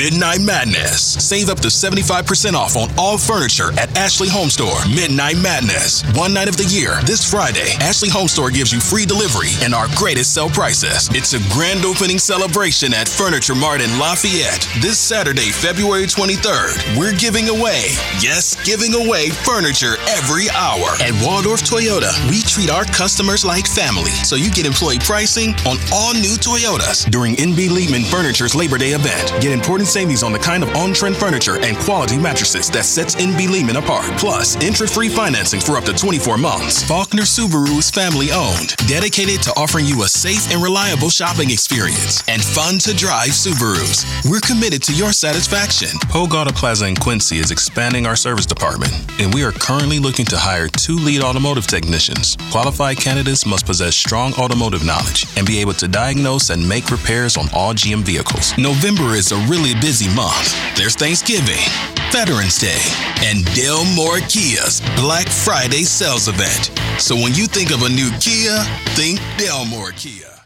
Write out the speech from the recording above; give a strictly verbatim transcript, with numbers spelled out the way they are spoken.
Midnight Madness. Save up to seventy-five percent off on all furniture at Ashley Home Store. Midnight Madness. One night of the year, this Friday, Ashley Home Store gives you free delivery and our greatest sale prices. It's a grand opening celebration at Furniture Mart in Lafayette. This Saturday, February twenty-third, we're giving away, yes, giving away furniture every hour. At Waldorf Toyota, we treat our customers like family, so you get employee pricing on all new Toyotas during N B Lehman Furniture's Labor Day event. Get important savings on the kind of on-trend furniture and quality mattresses that sets N B Lehman apart. Plus, interest-free financing for up to twenty-four months. Faulkner Subaru is family-owned, dedicated to offering you a safe and reliable shopping experience and fun-to-drive Subarus. We're committed to your satisfaction. Hogue Auto Plaza in Quincy is expanding our service department, and we are currently looking to hire two lead automotive technicians. Qualified candidates must possess strong automotive knowledge and be able to diagnose and make repairs on all G M vehicles. November is a really busy month. There's Thanksgiving, Veterans Day, and Del More Kia's Black Friday sales event. So when you think of a new Kia, think Del More Kia.